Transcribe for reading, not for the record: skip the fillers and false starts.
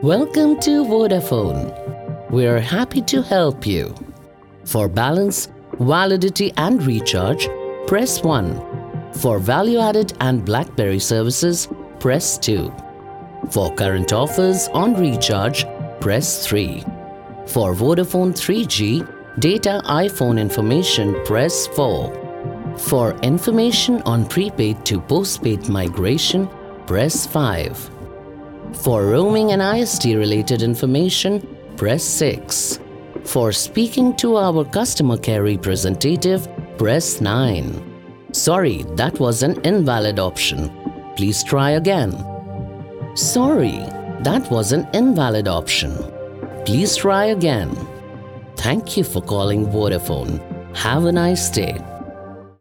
Welcome to Vodafone. We are happy to help you. For balance, validity and recharge, press 1. For value-added and BlackBerry services, press 2. For current offers on recharge, press 3. For Vodafone 3G data iPhone information, press 4. For information on prepaid to postpaid migration, press 5. For roaming and IST related information, press 6. For speaking to our customer care representative, press 9. Sorry, that was an invalid option. Please try again. Sorry, that was an invalid option. Please try again. Thank you for calling Vodafone. Have a nice day.